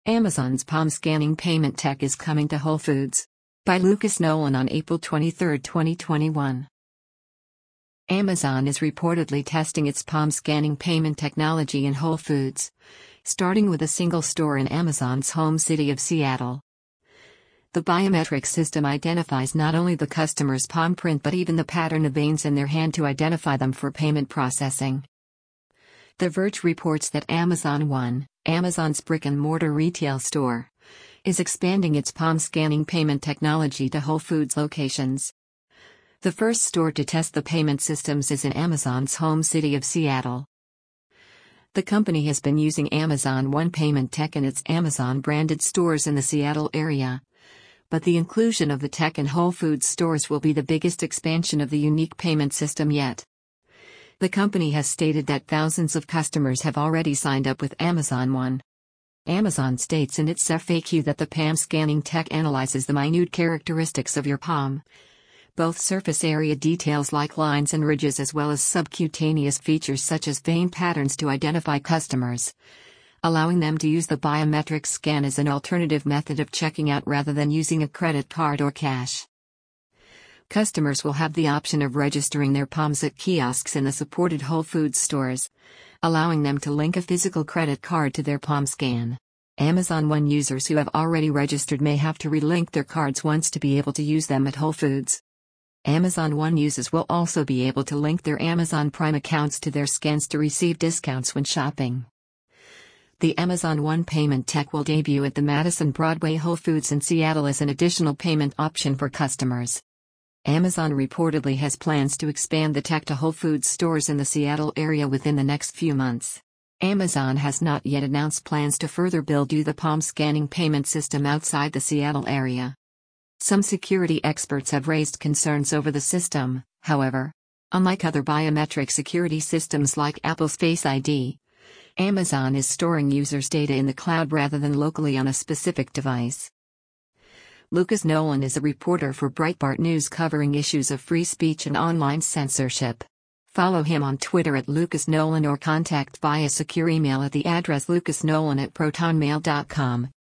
Amazon's palm scanning payment tech is coming to Whole Foods. By Lucas Nolan on April 23, 2021. Amazon is reportedly testing its palm scanning payment technology in Whole Foods, starting with a single store in Amazon's home city of Seattle. The biometric system identifies not only the customer's palm print but even the pattern of veins in their hand to identify them for payment processing. The Verge reports that Amazon One, Amazon's brick-and-mortar retail store, is expanding its palm scanning payment technology to Whole Foods locations. The first store to test the payment systems is in Amazon's home city of Seattle. The company has been using Amazon One payment tech in its Amazon-branded stores in the Seattle area, but the inclusion of the tech in Whole Foods stores will be the biggest expansion of the unique payment system yet. The company has stated that thousands of customers have already signed up with Amazon One. Amazon states in its FAQ that the palm scanning tech analyzes the minute characteristics of your palm, both surface area details like lines and ridges as well as subcutaneous features such as vein patterns to identify customers, allowing them to use the biometric scan as an alternative method of checking out rather than using a credit card or cash. Customers will have the option of registering their palms at kiosks in the supported Whole Foods stores, allowing them to link a physical credit card to their palm scan. Amazon One users who have already registered may have to relink their cards once to be able to use them at Whole Foods. Amazon One users will also be able to link their Amazon Prime accounts to their scans to receive discounts when shopping. The Amazon One payment tech will debut at the Madison Broadway Whole Foods in Seattle as an additional payment option for customers. Amazon reportedly has plans to expand the tech to Whole Foods stores in the Seattle area within the next few months. Amazon has not yet announced plans to further build the palm scanning payment system outside the Seattle area. Some security experts have raised concerns over the system, however. Unlike other biometric security systems like Apple's Face ID, Amazon is storing users' data in the cloud rather than locally on a specific device. Lucas Nolan is a reporter for Breitbart News covering issues of free speech and online censorship. Follow him on Twitter at Lucas Nolan or contact via secure email at the address lucasnolan@protonmail.com.